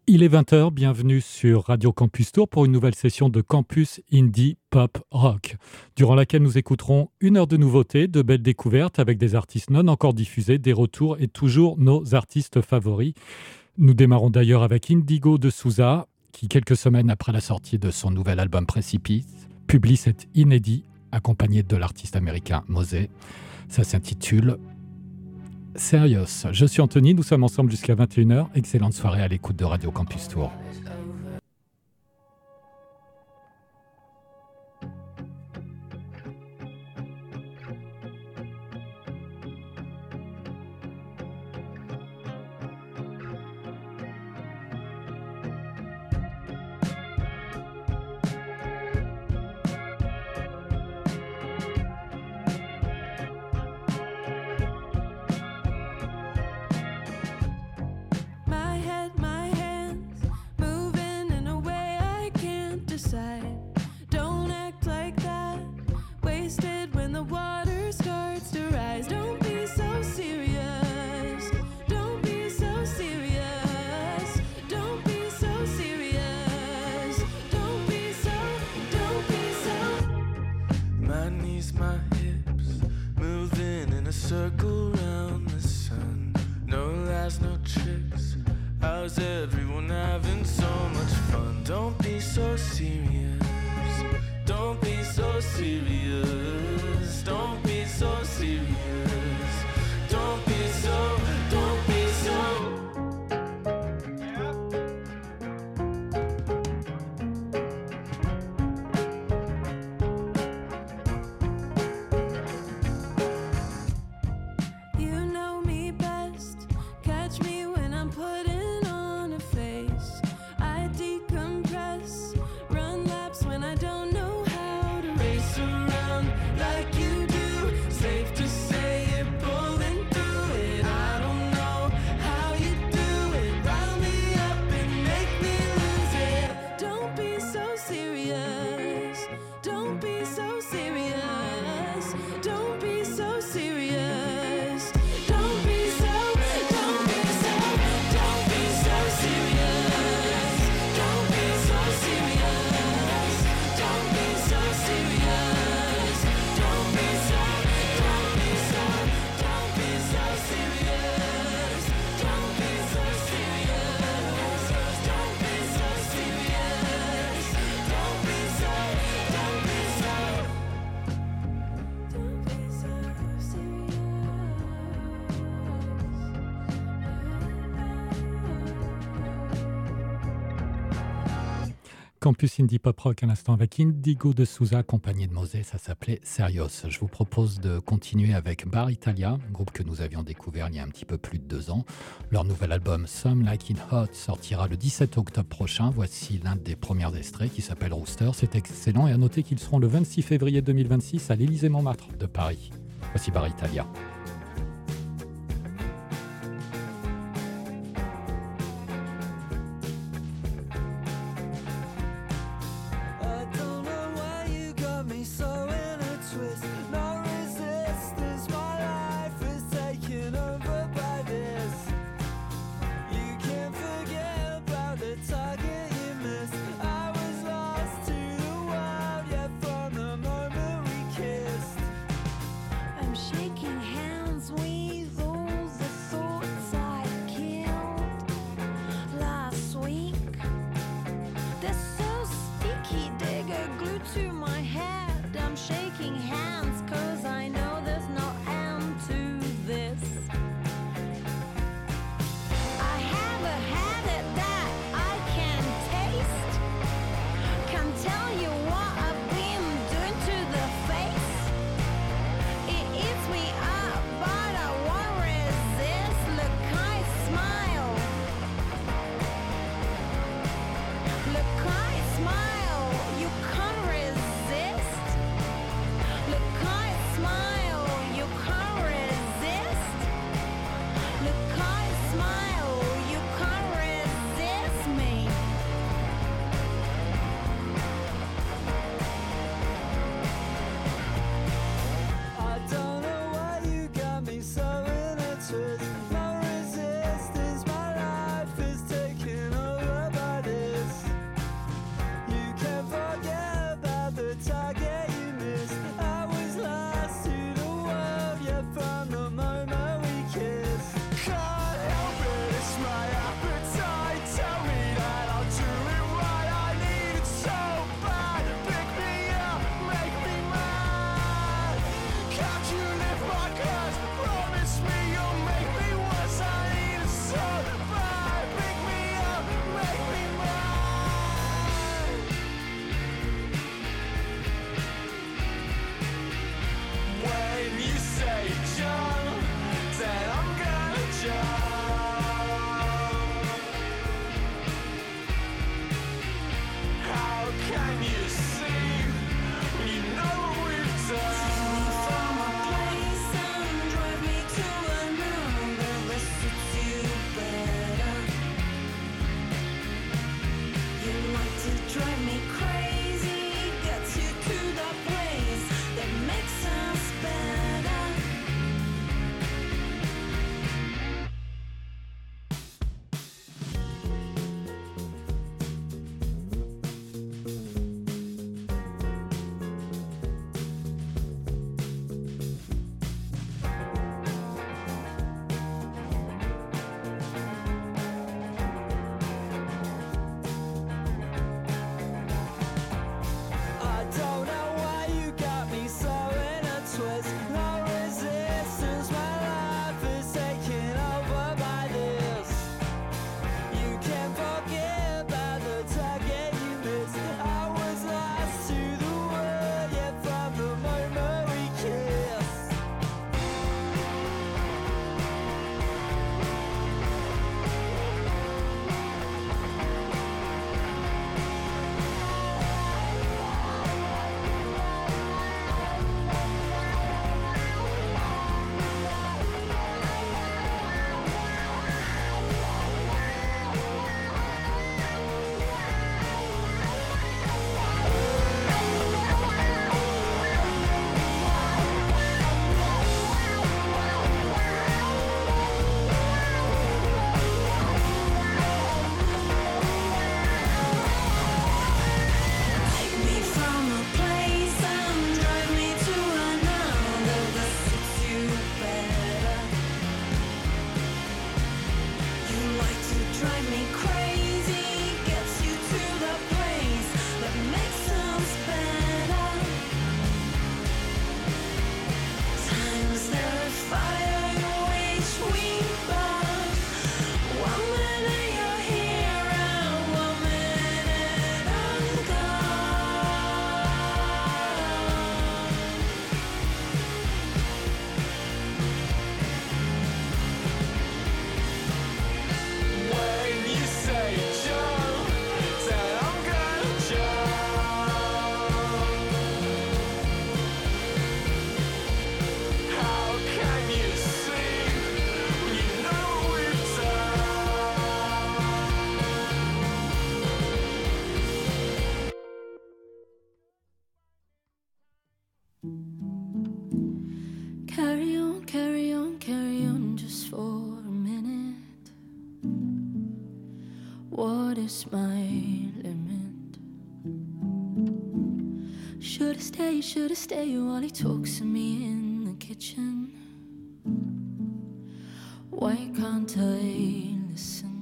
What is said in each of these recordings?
Il est 20h, bienvenue sur Radio Campus Tour pour une nouvelle session de Campus Indie Pop Rock, durant laquelle nous écouterons une heure de nouveautés, de belles découvertes avec des artistes non encore diffusés, des retours et toujours nos artistes favoris. Nous démarrons d'ailleurs avec Indigo de Souza, qui quelques semaines après la sortie de son nouvel album Précipice, publie cet inédit accompagné de l'artiste américain Mosé. Ça s'intitule Serious. Je suis Anthony, nous sommes ensemble jusqu'à 21h. Excellente soirée à l'écoute de Radio Campus Tour. Circle round the sun, no lies, no tricks. How's everyone having so much fun? Don't be so serious, don't be so serious, don't be so serious, don't be so, don't be so. Campus Indie Pop Rock à l'instant avec Indigo de Souza accompagné de Mosé, ça s'appelait Serious. Je vous propose de continuer avec Bar Italia, un groupe que nous avions découvert il y a un petit peu plus de 2 ans. Leur nouvel album Some Like It Hot sortira le 17 octobre prochain. Voici l'un des premiers extraits qui s'appelle Rooster. C'est excellent et à noter qu'ils seront le 26 février 2026 à l'Élysée-Montmartre de Paris. Voici Bar Italia. Shaking hands. carry on just for a minute. What is my limit? Should I stay while he talks to me in the kitchen? Why can't I listen?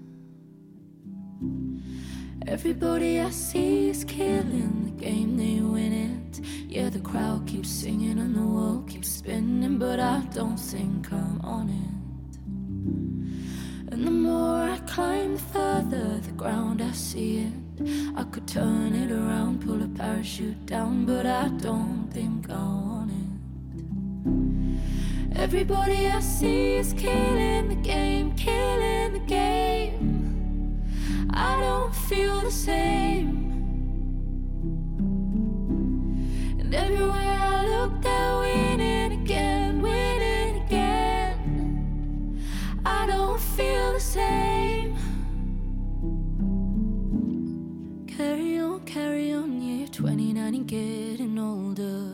Everybody I see is killing the game, they win it. Yeah, the crowd keeps singing and the world keeps spinning, but I don't think I'm on it. And the more I climb, the further the ground I see it. I could turn it around, pull a parachute down, but I don't think I want it. Everybody I see is killing the game, killing the game. I don't feel the same. And everywhere I look, they're winning again, winning again. I don't feel the same. Carry on, yeah, you're 29 and getting older.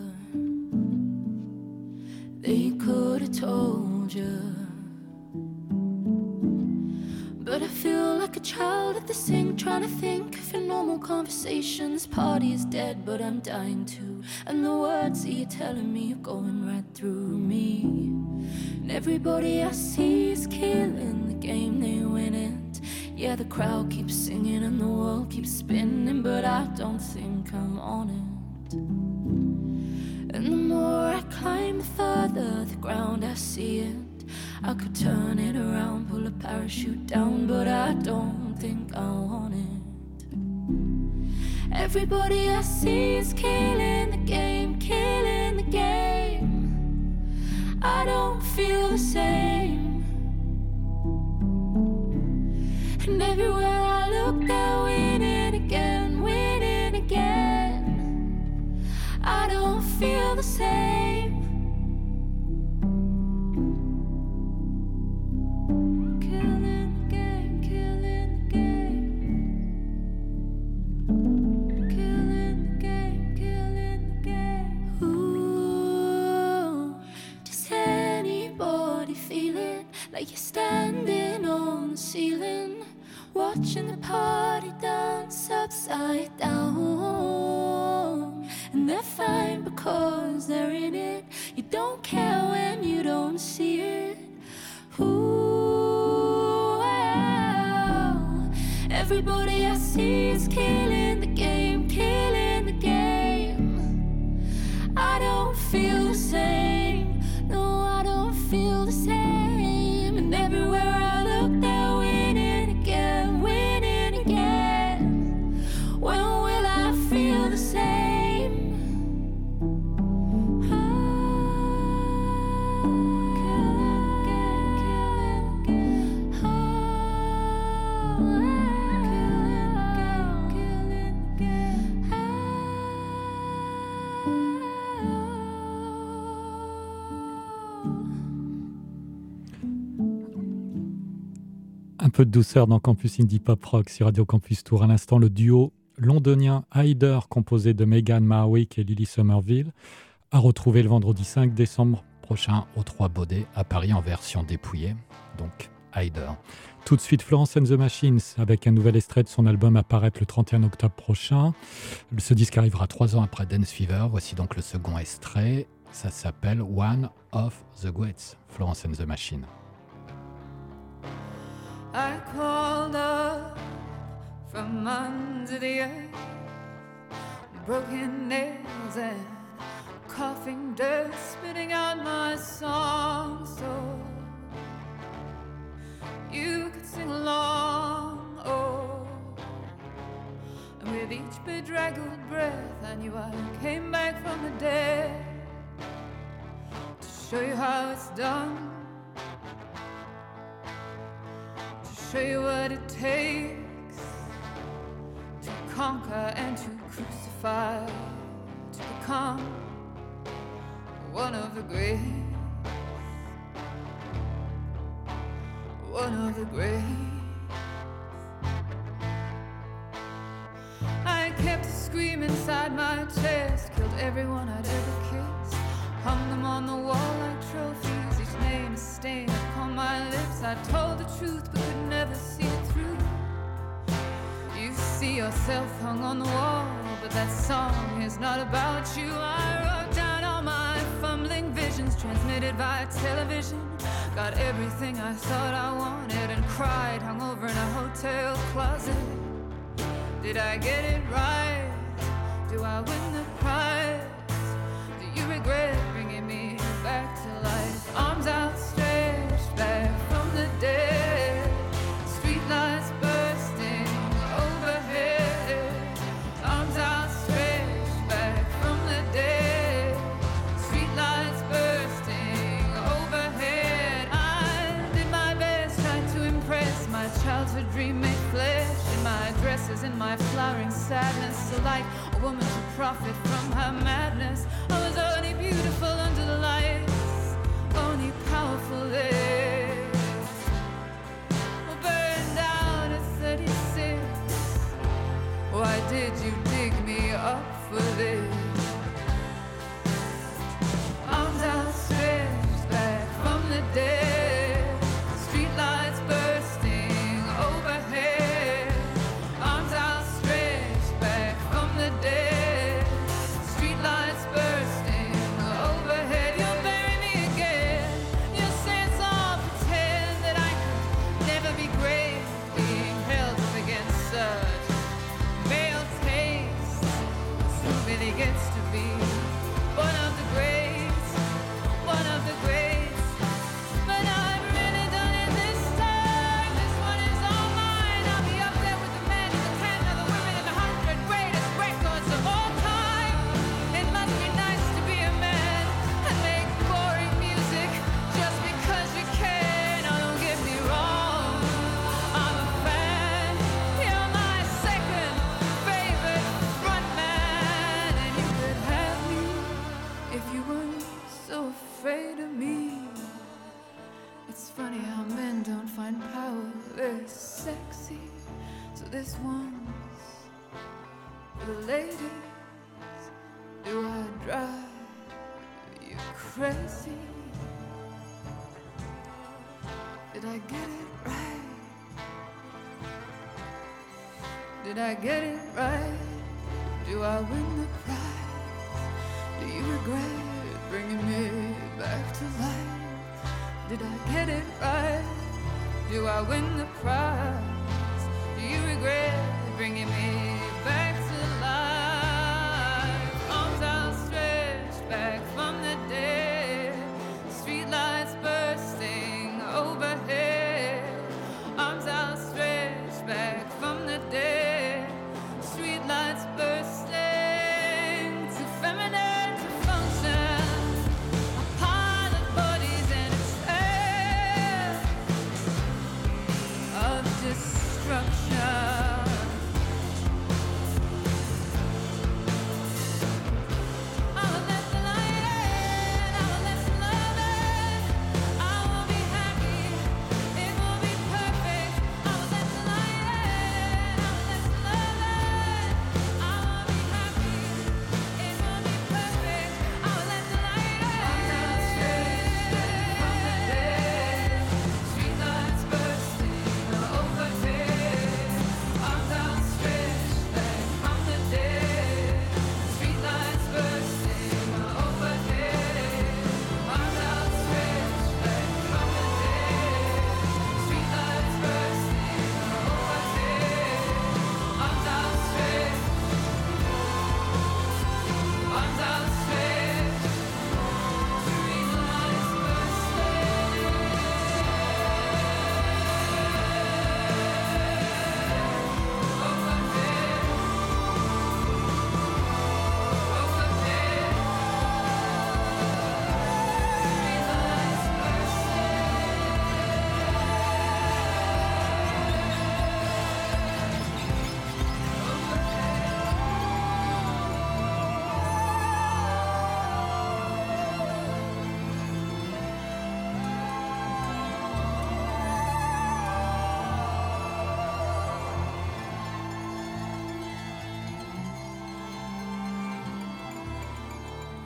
They could have told you. But I feel like a child at the sink, trying to think of a normal conversation. This party is dead, but I'm dying too. And the words that you're telling me are going right through me. And everybody I see is killing the game, they win it. Yeah, the crowd keeps singing and the world keeps spinning, but I don't think I'm on it. And the more I climb, the further the ground I see it. I could turn it around, pull a parachute down, but I don't think I want it. Everybody I see is killing the game, killing the game. I don't feel the same. And everywhere I look, they're winning again, winning again. I don't feel the same. Like you're standing on the ceiling, watching the party dance upside down. And they're fine because they're in it. You don't care when you don't see it. Ooh, wow. Everybody I see is killing the game, killing the game. I don't feel the same. No, I don't feel the same. And everywhere I look, they're winning again, winning again. When will I feel the same? Un peu de douceur dans Campus Indie Pop Rock sur Radio Campus Tour. À l'instant, le duo londonien Hyder, composé de Megan Mawick et Lily Somerville, à retrouver le vendredi 5 décembre prochain au 3 Baudet à Paris en version dépouillée. Donc, Hyder. Tout de suite, Florence and the Machines avec un nouvel extrait de son album à paraître le 31 octobre prochain. Ce disque arrivera 3 ans après Dance Fever. Voici donc le second extrait. Ça s'appelle One of the Greats. Florence and the Machine. I crawled up from under the earth, broken nails and coughing dirt, spitting out my song so you could sing along. Oh, and with each bedraggled breath I knew I came back from the dead to show you how it's done, show you what it takes to conquer and to crucify, to become one of the greats, one of the greats. I kept a scream inside my chest, killed everyone I'd ever kissed, hung them on the wall like trophies. Each name is stained upon my lips. I told the truth but could never see it through. You see yourself hung on the wall, but that song is not about you. I wrote down all my fumbling visions, transmitted via television. Got everything I thought I wanted and cried, hung over in a hotel closet. Did I get it right? Do I win the prize? Do you regret bringing me back to life? Arms outstretched back from the dead, streetlights bursting overhead. Arms outstretched back from the dead, streetlights bursting overhead. I did my best, tried to impress my childhood dream made flesh. In my dresses, in my flowering sadness, so like a woman to profit from her madness. I was only beautiful under the lights, only powerful there. Burned out at 36. Why did you dig me up for this? Arms outstretched back from the dead, streetlights bursting overhead. Arms outstretched back from the dead, streetlights bursting overhead. You'll bury me again. You'll say it's all pretend, that I could never be great, being held up against such male taste. Who really gets to be one of the greats, one of the greats? But I've really done it this time. This one is all mine. I'll be up there with the men and the 10 of the women and the 100 greatest records of all time. It must be nice to be a man and make boring music just because you can. Oh, don't get me wrong, I'm a fan. You're my second favorite frontman, and you could have me if you weren't so afraid of me. It's funny how men don't find power very sexy. So this one's for the ladies. Do I drive you crazy? Did I get it right? Did I get it right? Do I win the prize? Do you regret bringing me back to life? Did I get it right? Do I win the prize? Do you regret bringing me back to life? Arms outstretched back from the dead, streetlights bursting overhead. Arms outstretched back from the dead, streetlights bursting, too feminine to function. A pile of bodies and a trail of just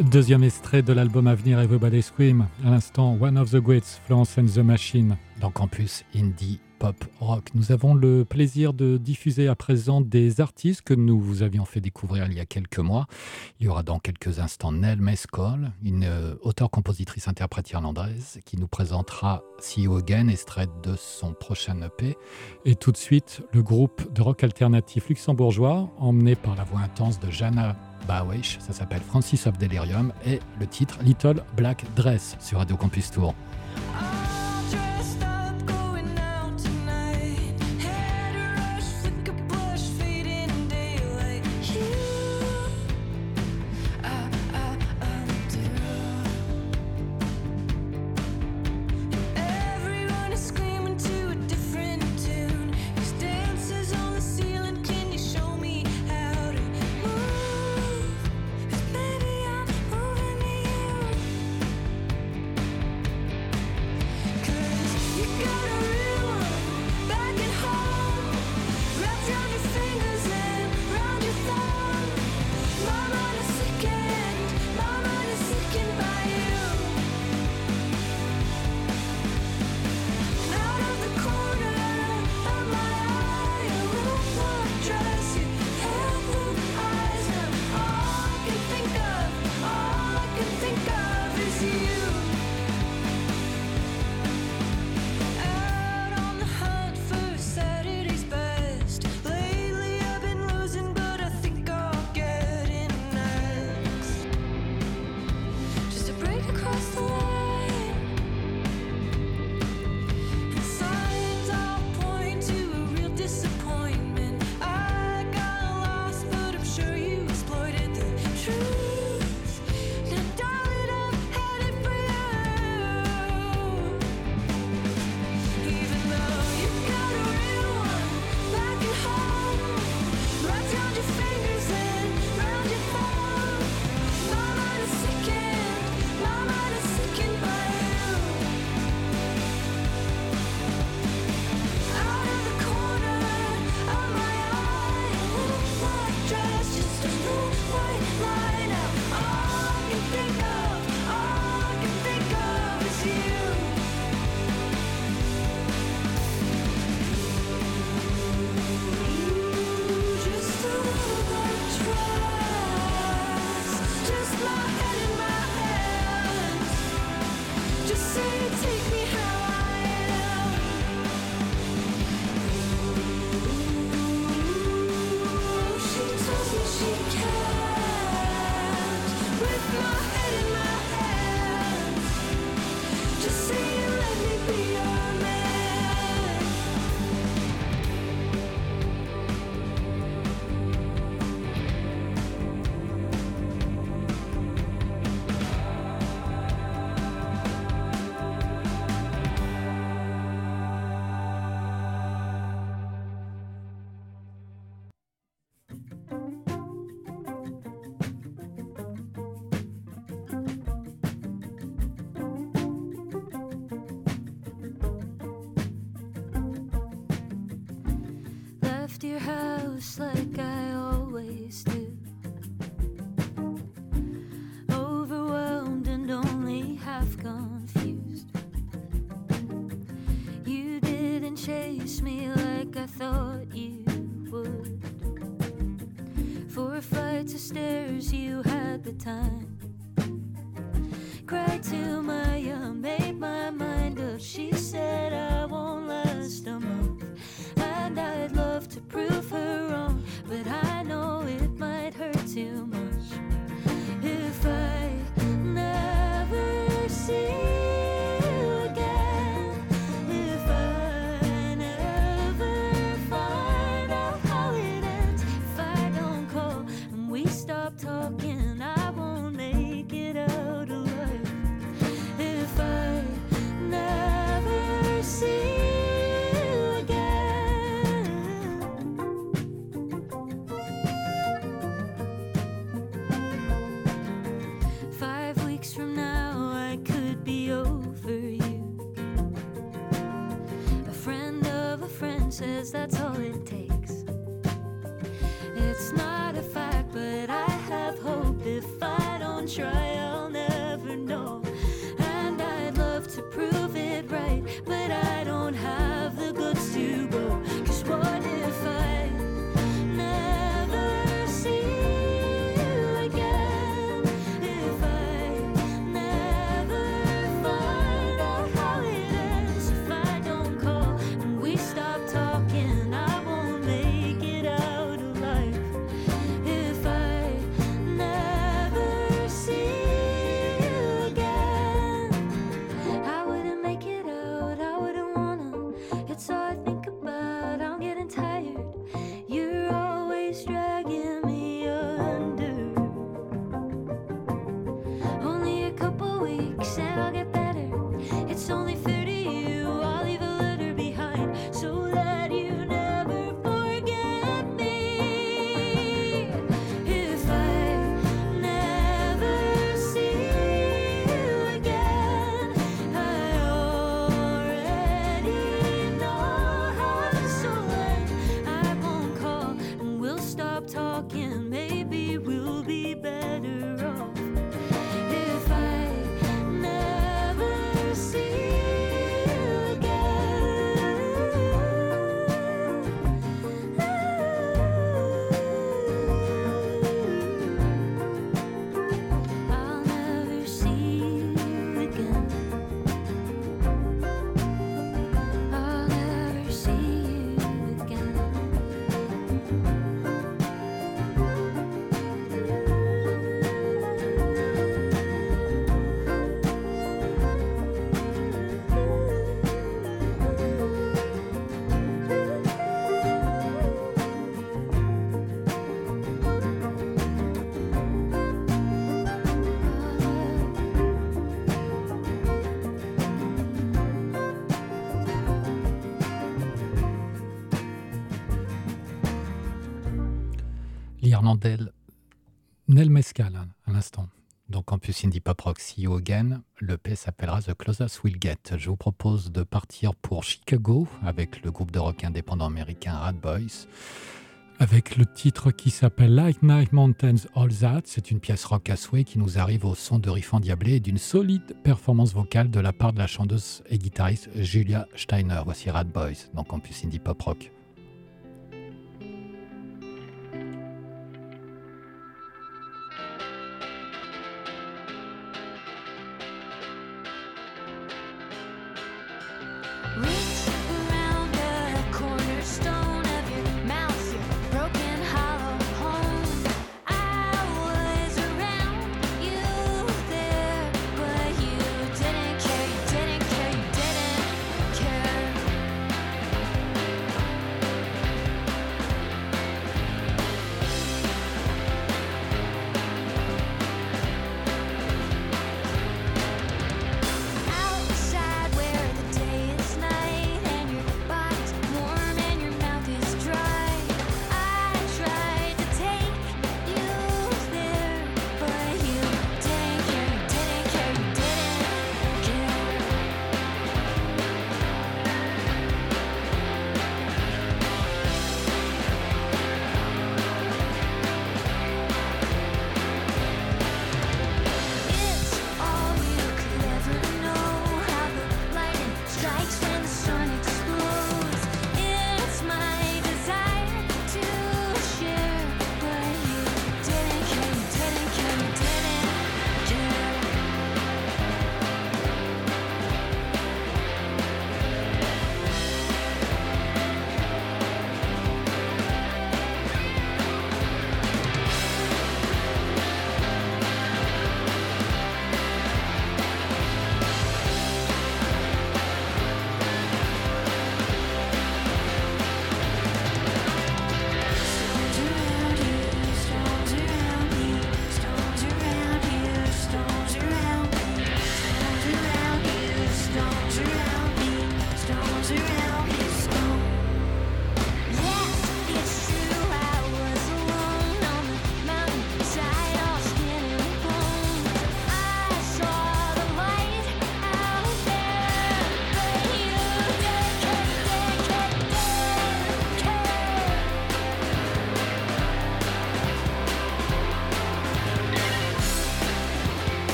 Deuxième extrait de l'album à venir, Everybody Scream. À l'instant, One of the Greats, Florence and the Machine, dans Campus Indie Pop Rock. Nous avons le plaisir de diffuser à présent des artistes que nous vous avions fait découvrir il y a quelques mois. Il y aura dans quelques instants Nell Mescol, une auteure-compositrice-interprète irlandaise qui nous présentera See You Again, extrait de son prochain EP. Et tout de suite, le groupe de rock alternatif luxembourgeois, emmené par la voix intense de Jana Bawish, ça s'appelle Francis of Delirium, et le titre Little Black Dress sur Radio Campus Tour. Your house like I always do, overwhelmed and only half confused. You didn't chase me like I thought you would. For a flight of stairs you had the time. Cried to Maya, made my mind up. She said I won't last a month, and I'd love to prove her wrong, but I know it might hurt too much if I never see you again. If I never find out how it ends, if I don't call and we stop talking, I won't make it out alive. If I never see says that's all it takes. It's not a fact, but I have hope if I don't try. You're always dragging me under. Only a couple weeks and I'll get better. It's only fair to you, I'll leave a letter behind so that you never forget me. If I never see you again, I already know how. So when I won't call and we'll stop talking, maybe we'll be better off. If I never see you again, I'll never see you again. I'll never see you again. L'Irlandais Nel Mescal, à l'instant. Donc Campus Indie Pop Rock, See You Again. Le P s'appellera The Closest We'll Get. Je vous propose de partir pour Chicago avec le groupe de rock indépendant américain Rat Boys, avec le titre qui s'appelle Like Night Mountains All That. C'est une pièce rock à souhait qui nous arrive au son de riff endiablé et d'une solide performance vocale de la part de la chanteuse et guitariste Julia Steiner. Voici Rat Boys dans Campus Indie Pop Rock. Reach around the cornerstone of your mouth, your broken hollow home. I was around you there, but you didn't care, you didn't care, you didn't care.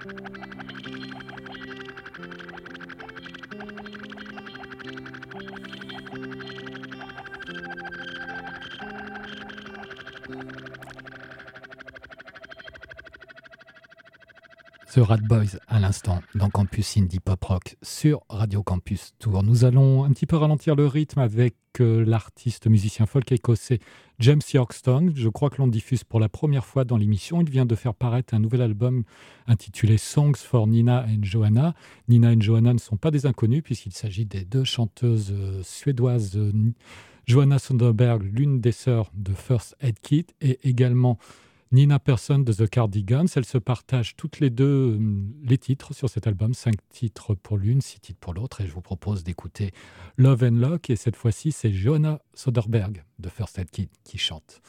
The Rat Boys à l'instant dans Campus Indie Pop Rock sur Radio Campus Tour. Nous allons un petit peu ralentir le rythme avec l'artiste musicien folk écossais James Yorkstone. Je crois que l'on diffuse pour la première fois dans l'émission. Il vient de faire paraître un nouvel album intitulé Songs for Nina and Johanna. Nina et Johanna ne sont pas des inconnus puisqu'il s'agit des deux chanteuses suédoises, Johanna Söderberg, l'une des sœurs de First Aid Kit, et également Nina Persson de The Cardigans. Elles se partagent toutes les deux les titres sur cet album, 5 titres pour l'une, 6 titres pour l'autre, et je vous propose d'écouter Love and Lock, et cette fois-ci c'est Johanna Söderberg de First Aid Kit qui chante.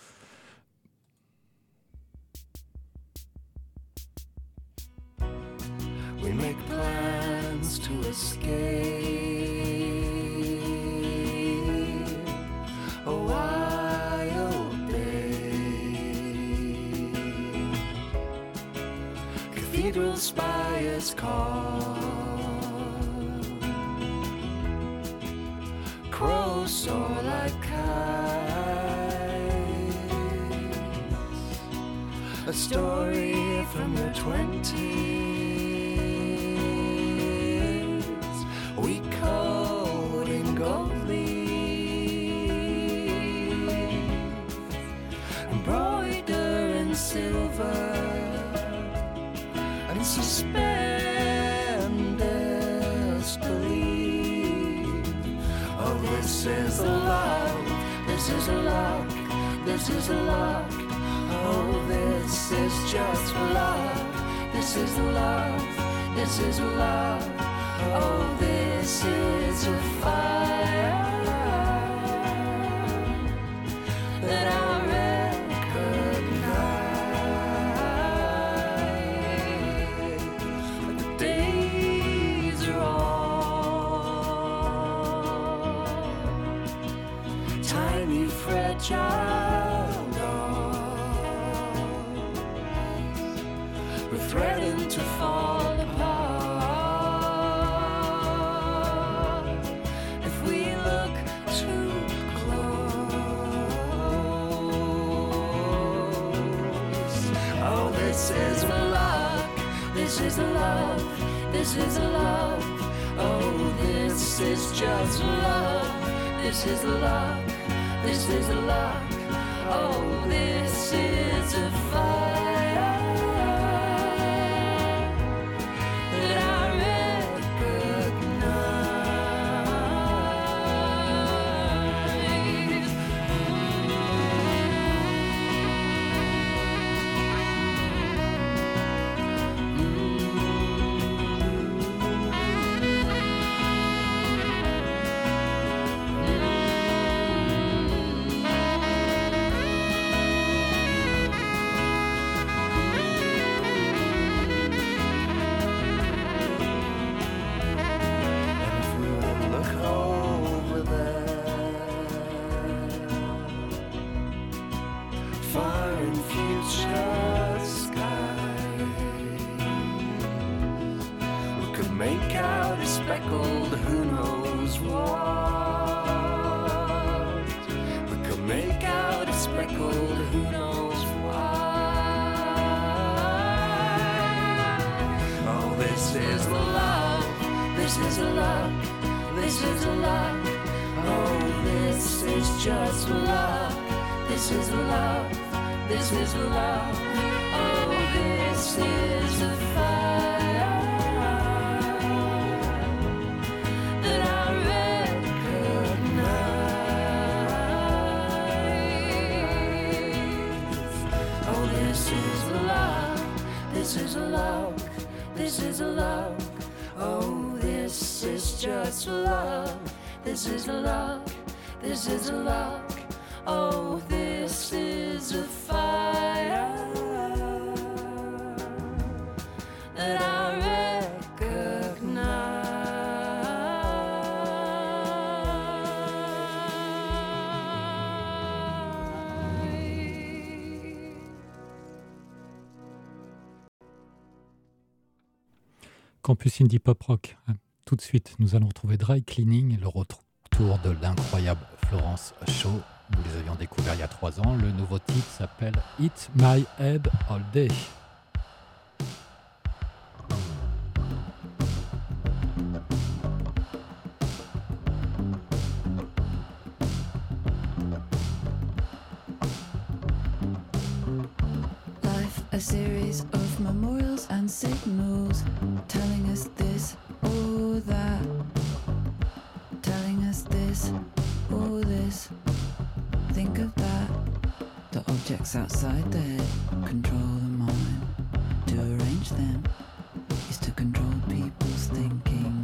We make plans to escape a wild day. Cathedral spires call, crows soar like kites. A story from your 20s. We code in gold leaf, embroider in silver, and suspend disbelief. Oh, this is love, this is luck, this is luck. Oh, this is just love, this is love, this is love. Oh, this is a fire that I recognize. But the days are all tiny, fragile dolls. We're threatened to fall apart. This is luck, this is love, this is love. Oh, this is just love, this is luck, this is luck. Oh, this is a fire that I recognize. Make out a speckled who knows what. We could make out a speckled who knows what. Oh, this is love, this is luck, this is luck. Oh, this is just love, this is love, this is love. Oh, this is a fire that I recognize. Oh, this is love, this is love, this is love. Oh, this is just love, this is love, this is love. Oh, this is a fire that I recognize. Campus Indie Pop Rock. Tout de suite, nous allons retrouver Dry Cleaning et le retour de l'incroyable Florence Shaw. Nous les avions découverts il y a 3 ans. Le nouveau titre s'appelle Eat My Head All Day. A series of memorials and signals telling us this or that, telling us this or this. Think of that. The objects outside the head control the mind. To arrange them is to control people's thinking.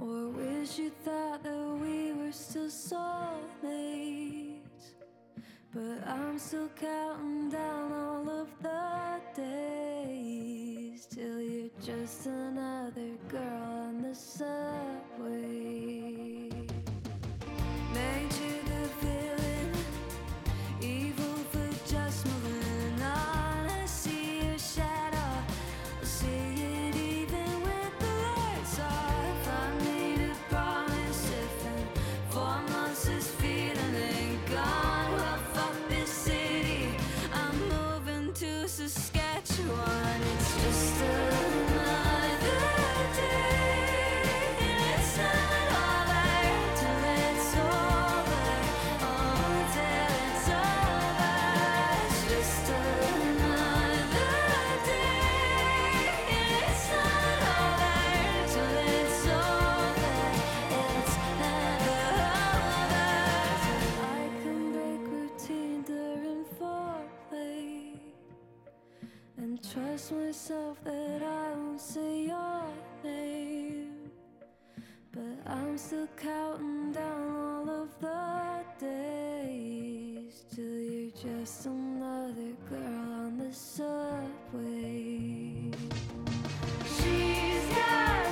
Or wish you thought that we were still soulmates. But I'm still counting down all of the days till you're just another girl on the subway. Nature the villain, evil for just moving on. I see your shadow, I see it even with the lights off. I made a promise if in 4 months this feeling ain't gone. Well, fuck this city, I'm moving to Saskatchewan. It's just another day, and it's not over till it's over. Oh, till it's over. It's just another day, and it's not over till it's over. It's never over. I can break routine during foreplay and trust myself that I won't say your name. But I'm still counting down all of the days till you're just another girl on the subway. She's got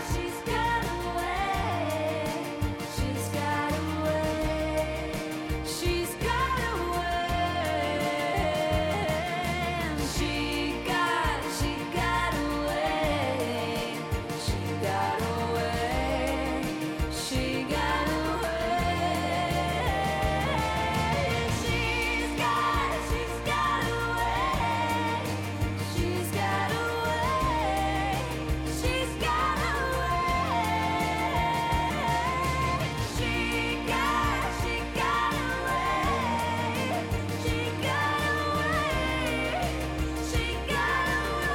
away. She's got away. She's got away. And she got away. She got away. She got away. She's got away. She's got away. She's got away. She got away. She got away. She got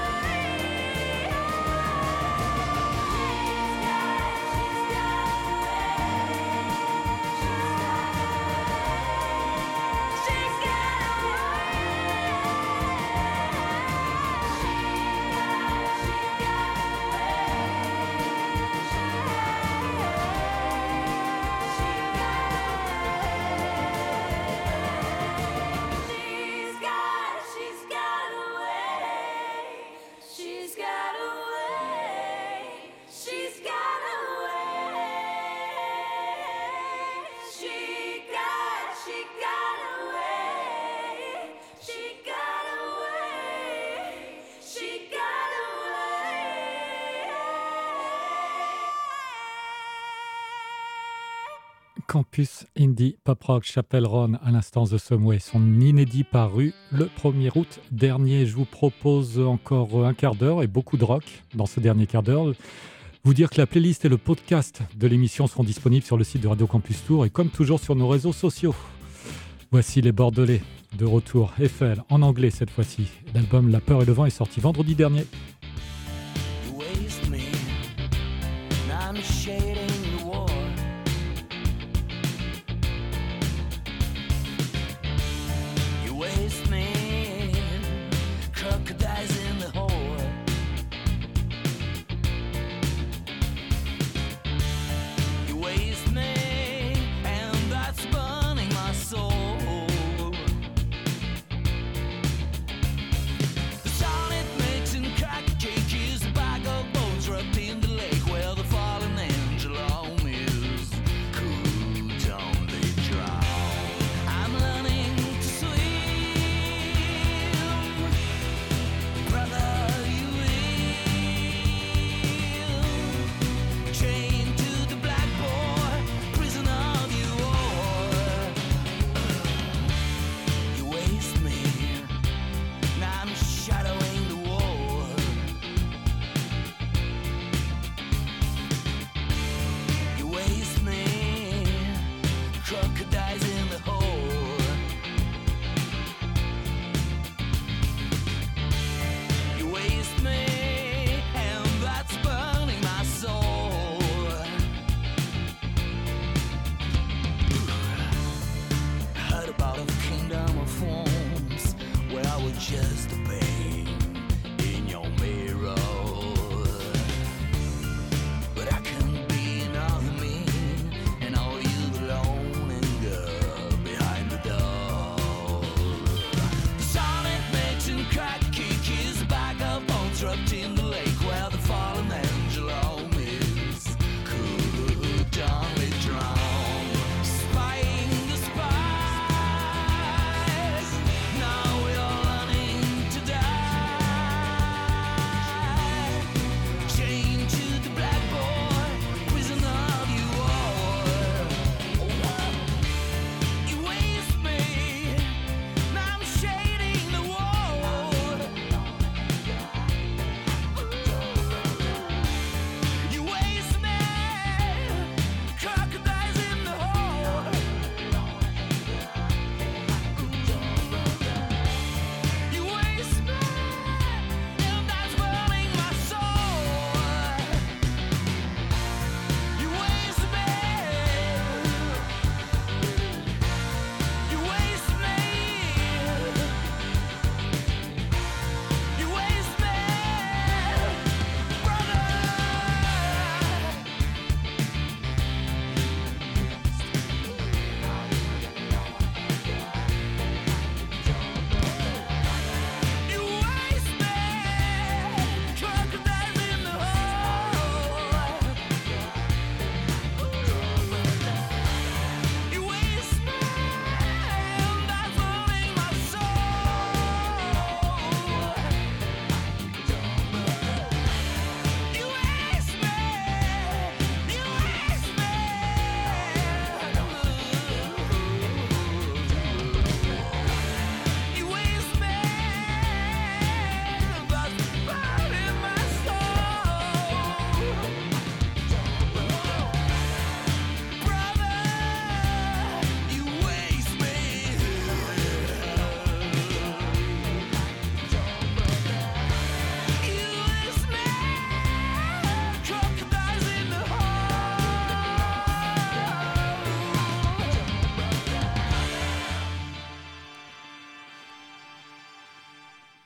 Campus Indie Pop Rock Chapelle-Ronne, à l'instant The Subway, son inédit paru le 1er août dernier. Je vous propose encore un quart d'heure et beaucoup de rock dans ce dernier quart d'heure. Vous dire que la playlist et le podcast de l'émission seront disponibles sur le site de Radio Campus Tour et comme toujours sur nos réseaux sociaux. Voici les Bordelais de retour, Eiffel en anglais cette fois-ci. L'album La Peur et le Vent est sorti vendredi dernier. You waste me, and I'm shading the war. You waste me, crocodiles in the hole. You waste me, and that's burning my soul. The sound it makes in crack cages, a bag of bones wrapped in the lake where the fallen angel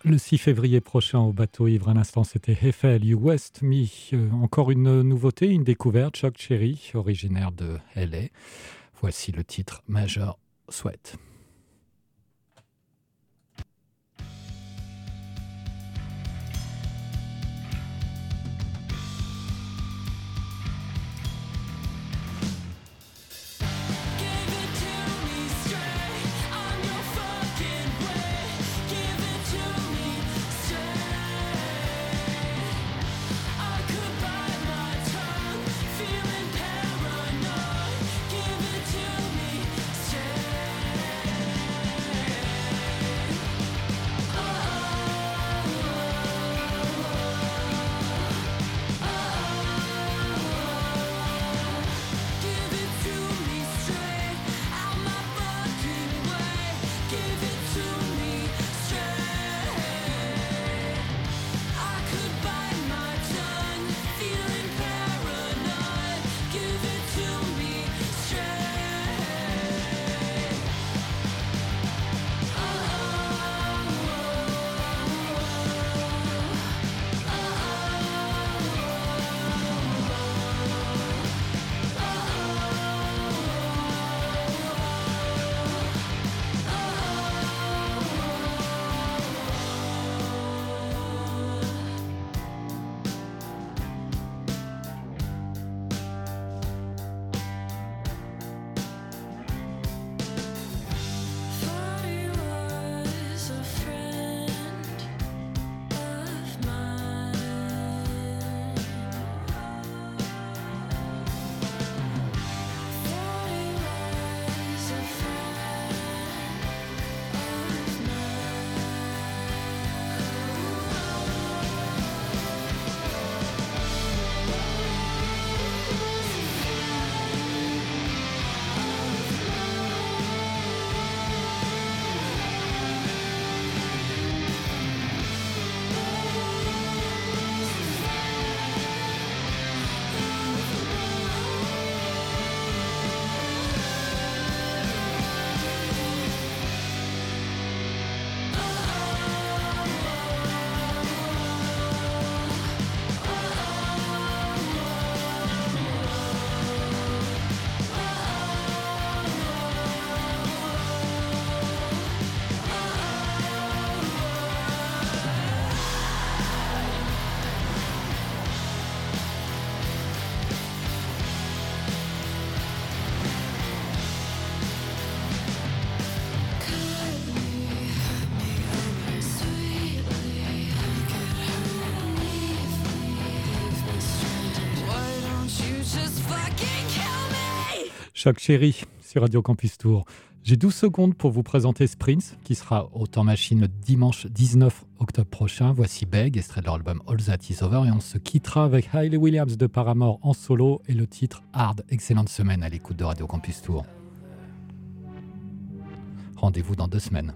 le 6 février prochain au Bateau Ivre. À l'instant, c'était Eiffel, You West Me. Encore une nouveauté, une découverte, Choc Cherry, originaire de LA. Voici le titre Major Sweat. Choc Cherry sur Radio Campus Tour. J'ai 12 secondes pour vous présenter Sprints, qui sera au Temps Machine le dimanche 19 octobre prochain. Voici Beg, extrait de leur album All That Is Over. Et on se quittera avec Hayley Williams de Paramore en solo et le titre Hard. Excellente semaine à l'écoute de Radio Campus Tour. Rendez-vous dans 2 semaines.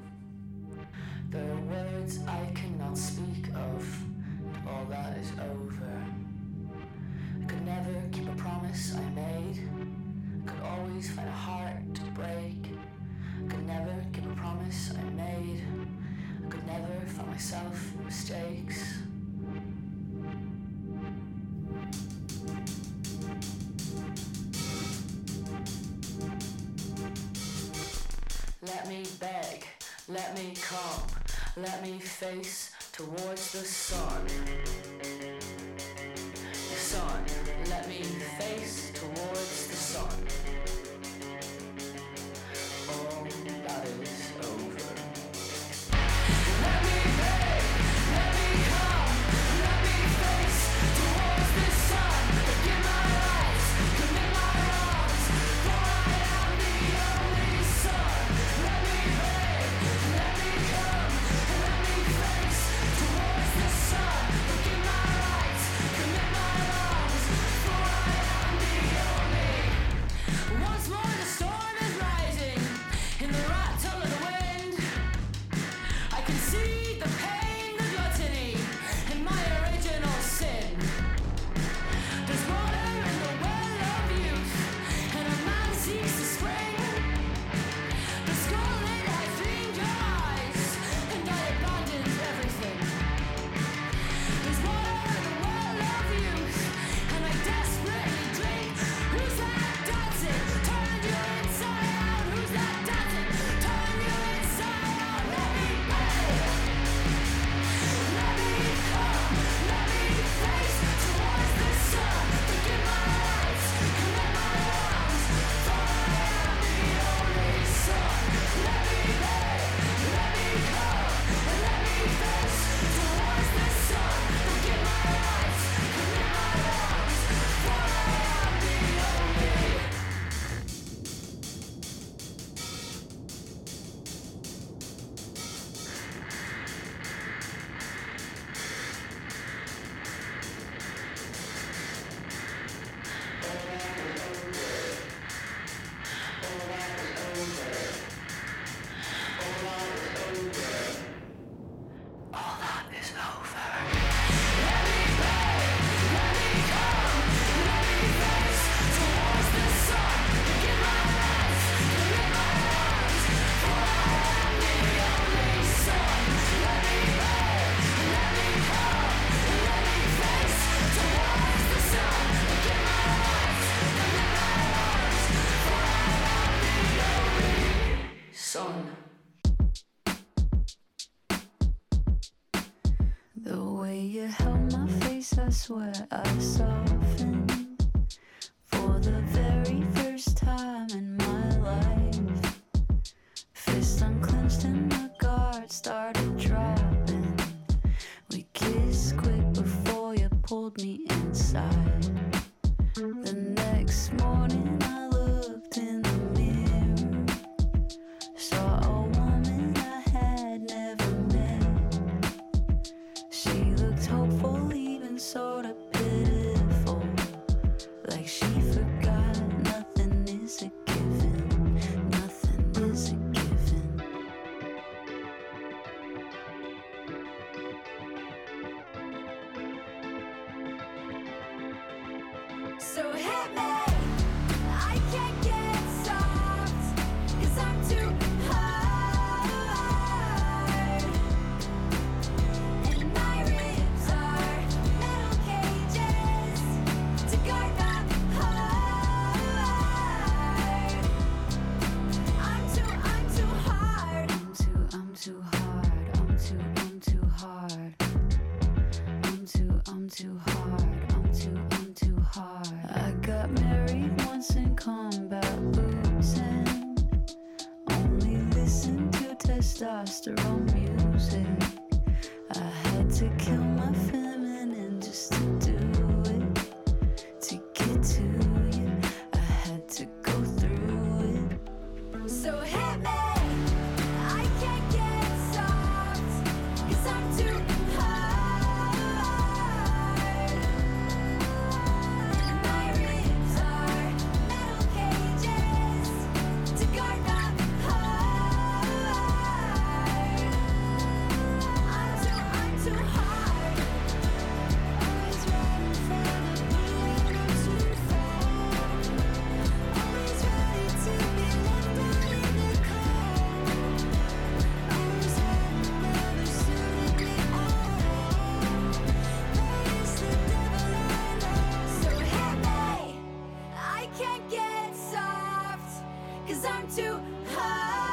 Find a heart to break. Could never keep a promise I made. I could never find myself in mistakes. Let me beg, let me come, let me face towards the sun. The sun, let me face towards the sun. All that is over. Let me beg, let me come, let me face towards the sun. Give my eyes, commit my wrongs, for I am the only son. Let me beg, let me come, let me face towards the sun. Give my rights, commit my wrongs, for I am the only son. swear I softened for the very first time in my life. Fist unclenched and my guard started dropping. We kissed quick before you pulled me inside. The next morning I looked in the mirror, saw a woman I had never met. She looked hopeful, even sort of pitiful, like she forgot nothing is a given, nothing is a given. So hit me, I can't get soft, 'cause I'm too hard. And my ribs are metal cages to guard my heart. I'm too hard. I'm too hard. I'm too hard. I'm too hard. I got married once in combat boots and only listened to testosterone music. I had to kill my feminine just to do it, to get to you. I had to go through it. So hit me, I can't get soft, 'cause I'm too hard. And my ribs are metal cages to guard my heart. I'm too hard. Always running from the pain, I'm too far. Always ready to be left out in the cold. Always had never suited me all. There is the devil I know. So hit me, I can't get soft, 'cause I'm too hard.